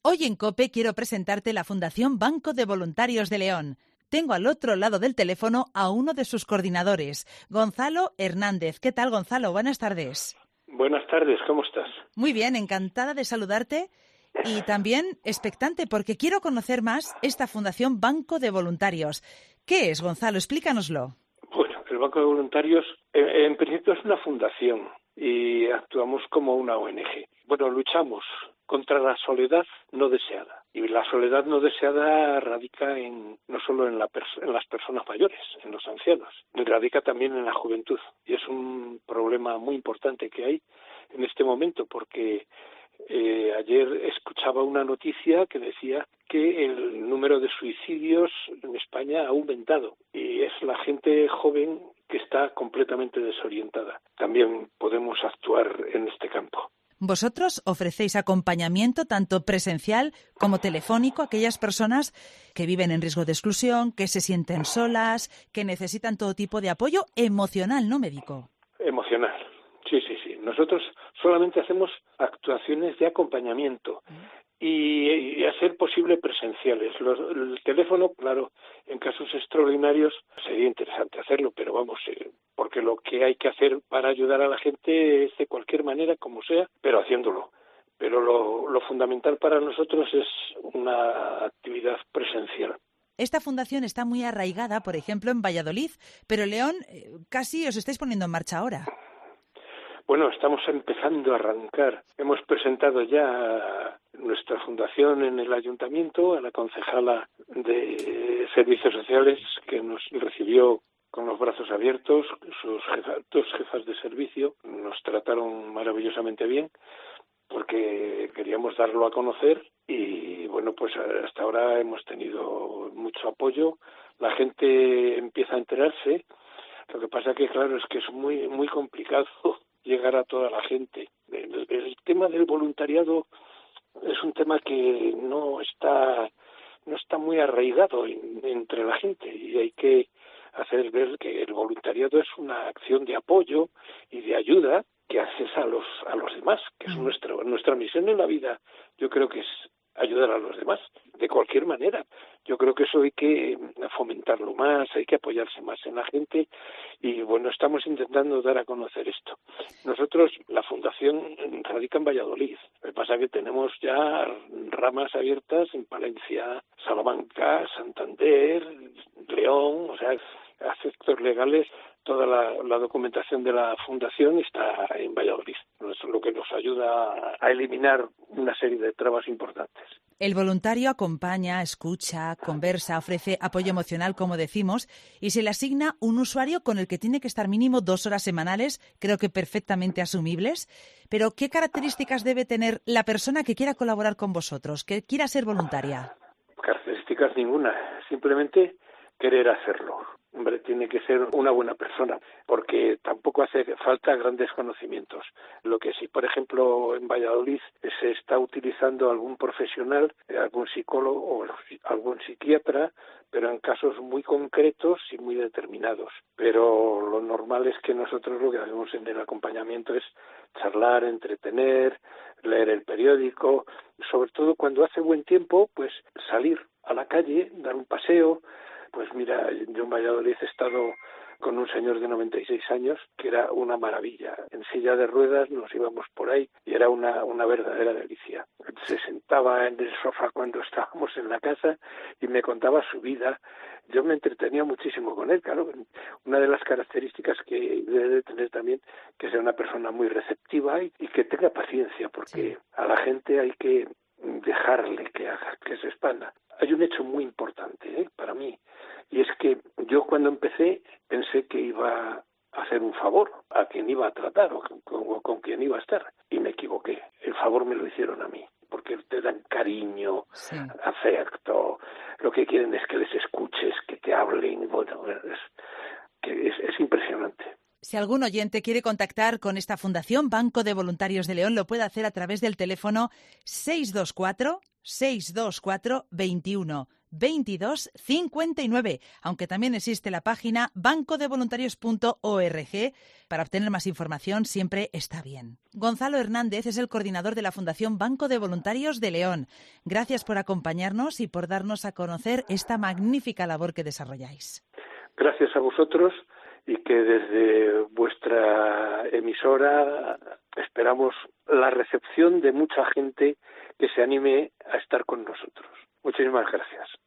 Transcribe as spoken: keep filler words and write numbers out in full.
Hoy en COPE quiero presentarte la Fundación Banco de Voluntarios de León. Tengo al otro lado del teléfono a uno de sus coordinadores, Gonzalo Hernández. ¿Qué tal, Gonzalo? Buenas tardes. Buenas tardes, ¿cómo estás? Muy bien, encantada de saludarte y también expectante porque quiero conocer más esta Fundación Banco de Voluntarios. ¿Qué es, Gonzalo? Explícanoslo. Bueno, el Banco de Voluntarios en, en principio es una fundación y actuamos como una O N Ge. Bueno, luchamos contra la soledad no deseada. Y la soledad no deseada radica en no solo en, la pers- en las personas mayores, en los ancianos, radica también en la juventud. Y es un problema muy importante que hay en este momento, porque eh, ayer escuchaba una noticia que decía que el número de suicidios en España ha aumentado. Y es la gente joven que está completamente desorientada. También podemos actuar en este campo. Vosotros ofrecéis acompañamiento tanto presencial como telefónico a aquellas personas que viven en riesgo de exclusión, que se sienten solas, que necesitan todo tipo de apoyo emocional, ¿no, médico? Emocional, sí, sí, sí. Nosotros solamente hacemos actuaciones de acompañamiento y, y a ser posible presenciales. Los, el teléfono, claro, en casos extraordinarios sería interesante hacerlo, pero vamos, eh, porque lo que hay que hacer para ayudar a la gente es de cualquier manera, como sea, pero haciéndolo. Pero lo, lo fundamental para nosotros es una actividad presencial. Esta fundación está muy arraigada, por ejemplo, en Valladolid, pero León, eh, casi os estáis poniendo en marcha ahora. Bueno, estamos empezando a arrancar. Hemos presentado ya nuestra fundación en el ayuntamiento, a la concejala de Servicios Sociales, que nos recibió con los brazos abiertos. Sus jefa, dos jefas de servicio nos trataron maravillosamente bien, porque queríamos darlo a conocer y, bueno, pues hasta ahora hemos tenido mucho apoyo. La gente empieza a enterarse. Lo que pasa que, claro, es que es muy, muy complicado llegar a toda la gente. El, el tema del voluntariado es un tema que no está no está muy arraigado en, entre la gente y hay que hacer ver que el voluntariado es una acción de apoyo y de ayuda que haces a los a los demás, que es nuestra nuestra misión en la vida. Yo creo que es ayudar a los demás de cualquier manera. Yo creo que eso hay que fomentarlo más, hay que apoyarse más en la gente y, bueno, estamos intentando dar a conocer esto. Nosotros, la fundación radica en Valladolid. Lo que pasa es que tenemos ya ramas abiertas en Palencia, Salamanca, Santander, León, o sea, a efectos legales. Toda la, la documentación de la fundación está en Valladolid, lo que nos ayuda a eliminar una serie de trabas importantes. El voluntario acompaña, escucha, conversa, ofrece apoyo emocional, como decimos, y se le asigna un usuario con el que tiene que estar mínimo dos horas semanales, creo que perfectamente asumibles. Pero, ¿qué características debe tener la persona que quiera colaborar con vosotros, que quiera ser voluntaria? Características ninguna, simplemente querer hacerlo. Hombre, tiene que ser una buena persona, porque tampoco hace falta grandes conocimientos. Lo que sí, por ejemplo, en Valladolid se está utilizando algún profesional, algún psicólogo o algún psiquiatra, pero en casos muy concretos y muy determinados. Pero lo normal es que nosotros lo que hacemos en el acompañamiento es charlar, entretener, leer el periódico, sobre todo cuando hace buen tiempo, pues salir a la calle, dar un paseo. Pues mira, yo en Valladolid he estado con un señor de noventa y seis años que era una maravilla. En silla de ruedas nos íbamos por ahí y era una, una verdadera delicia. Se sentaba en el sofá cuando estábamos en la casa y me contaba su vida. Yo me entretenía muchísimo con él, claro. Una de las características que debe tener también que sea una persona muy receptiva y, y que tenga paciencia, porque sí, a la gente hay que dejarle que haga, que se expanda. Hay un hecho muy importante ¿eh? para mí, y es que yo cuando empecé pensé que iba a hacer un favor a quien iba a tratar o con, con, con quien iba a estar, y me equivoqué. El favor me lo hicieron a mí, porque te dan cariño, sí, afecto, lo que quieren es que les escuches, que te hablen, bueno, es, que es, es impresionante. Si algún oyente quiere contactar con esta Fundación Banco de Voluntarios de León, lo puede hacer a través del teléfono seis dos cuatro, seis dos cuatro, dos uno veintidós cincuenta y nueve, aunque también existe la página banco de voluntarios punto org. Para obtener más información siempre está bien. Gonzalo Hernández es el coordinador de la Fundación Banco de Voluntarios de León. Gracias por acompañarnos y por darnos a conocer esta magnífica labor que desarrolláis. Gracias a vosotros y que desde vuestra emisora esperamos la recepción de mucha gente que se anime a estar con nosotros. Muchísimas gracias.